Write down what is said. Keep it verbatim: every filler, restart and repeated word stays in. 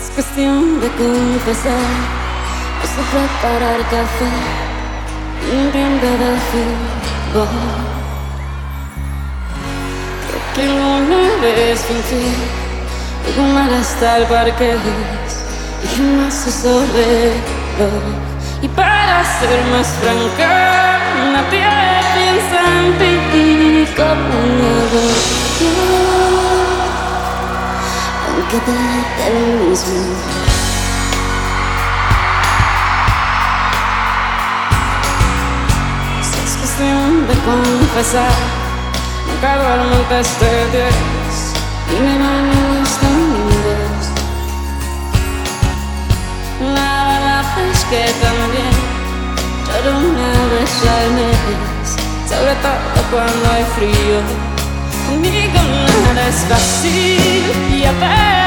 Es cuestión de confesar, no sé preparar café y un tiempo de fútbol. Creo que alguna vez fingí luego mal hasta el parque y jamás usó reloj. Y para ser más franca, nadie piensa en ti como yo, aunque te dé lo mismo. Si es cuestión de confesar, nunca duermo antes de diez y me baño los domingos. La verdad es que también lloro una vez al mes, sobre todo cuando hay frío. Conmigo nada es fácil y a veces